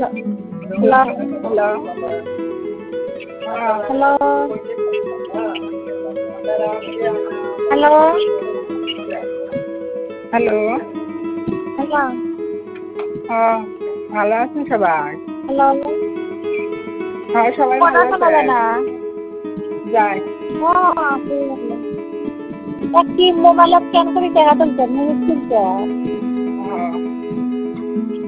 Hello hello. হ্যাঁ। Hello hello hello. Hello হ্যাঁ, ভালো আছেন সবাই? হ্যালো হ্যাঁ, সবাই কথা ভালো শোনা আছে। যায় না। যাই। কি মোবাইলত স্ক্যান করে টাকা তুলছেন, মুখ তুলছে। হ্যাঁ।